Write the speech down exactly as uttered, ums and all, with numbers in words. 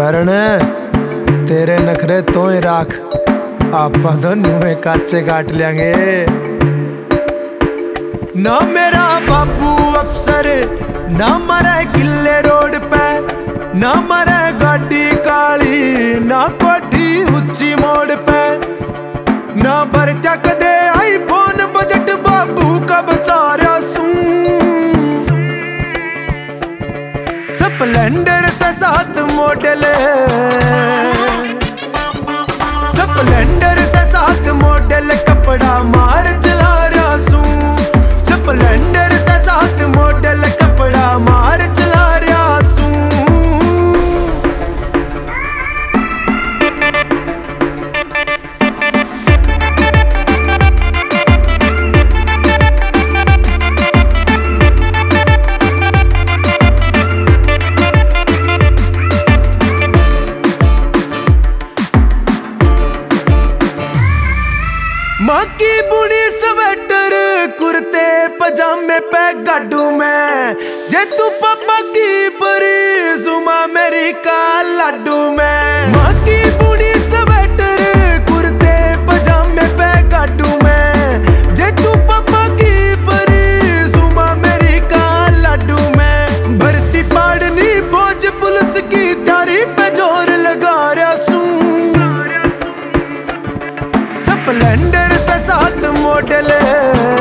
करण तेरे नखरे तो ही राख, आप दोनों में काचे काट लेंगे। ना मेरा बाबू अफसर ना मरे किले रोड पे, ना मरे गाड़ी काली ना कोठी ऊंची मोड़ पे, ना भरत्या कदे आईफोन बजट बाबू का बचारा सू। स्प्लेंडर से सात मॉडल, स्प्लेंडर से सात मॉडल कपड़ा मार चला रहा सू। स्प्लेंडर से सात मॉडल कपड़ा मार चला रहा सू। माँ की बुनी स्वेटर कुर्ते पजामे पे गाडू में, जे तू पापा की परी सुमा मेरी का लाडू में। माँ की बुनी स्वेटर कुर्ते पजामे पे गाडू में, जे तू पापा की परी सुमा मेरी का लाडू में। भर्ती पाड़नी फौज पुलिस की तैयारी पे जोर लगा रहा सू। स्प्लेंडर से सात मॉडल